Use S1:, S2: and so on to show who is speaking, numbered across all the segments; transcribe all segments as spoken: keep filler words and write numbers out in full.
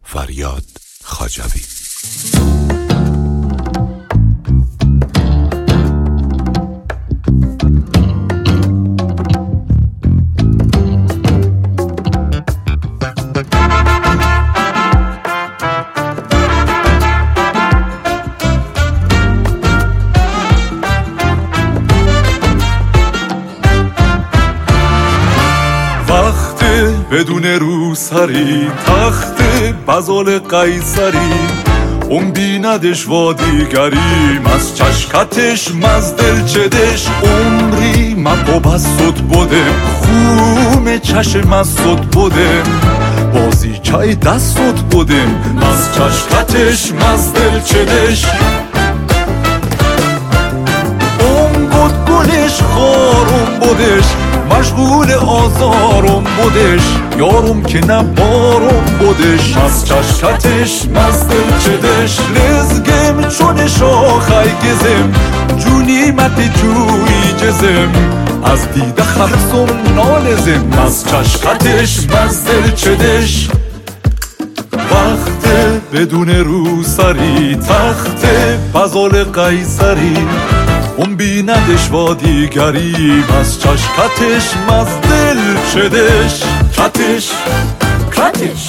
S1: فریاد خواجوی.
S2: بدون روسری تخت بزال قیصری اون بیندش و دیگریم از چشکتش مز دلچدش عمری من با بسود بودم خون چشم از صد بودم بازی چای دستت بودم از چشکتش مز دلچدش اون بود گلش خارم بودش مشغول آزارم بودش یارم که نبارم بودش از چشکتش مز دلچدش لزگم چون شاخی گزم جونی مت جوی جزم از دیده خرسم نالزم از چشکتش مز دلچدش وقت بدون روسری تخت بزال قیصری اون بیندش و دیگری از چشکتش مز دلچدش کتش کتش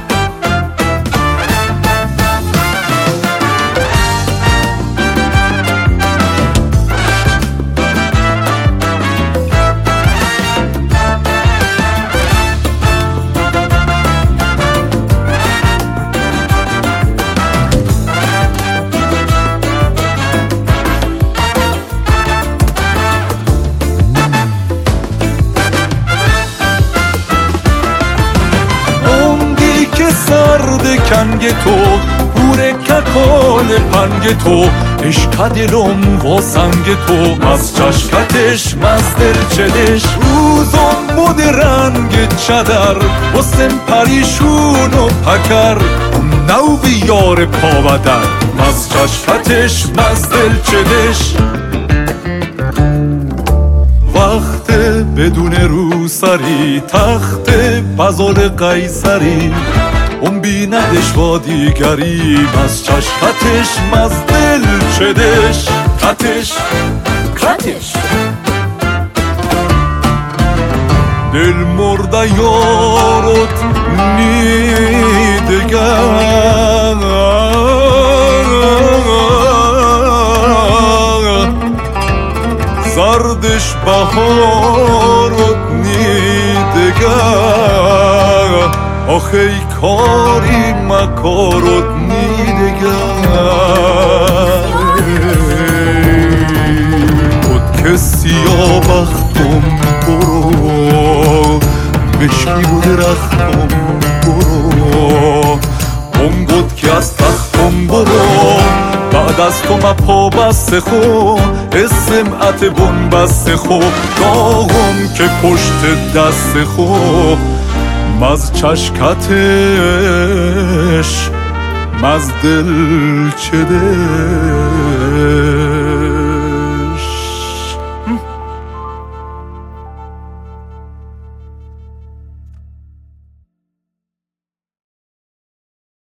S2: سرد کنگ تو بوره ککال پنگ تو عشق دلم و سنگ تو از چشکتش مز دلچدش روزم بود رنگ چدر و سم پریشون و پکر نو بیار پا و در از چشکتش مز دلچدش وقت بدون روسری تخت بزال قیصری اون بیندش و دیگری از چشکتش مز دلچدش کتش کتش دل مرده یارت نیدگر زردش بهارت نیدگر آخه کاری مکارت نیدگر بود که سیاه بختم برو بشکی بود رختم برو اون بود که از تختم برو بعد از تو ما پا بسته خو اسمعت بون بسته خو داغم که پشت دست خو مز چشکتش مز دلچدش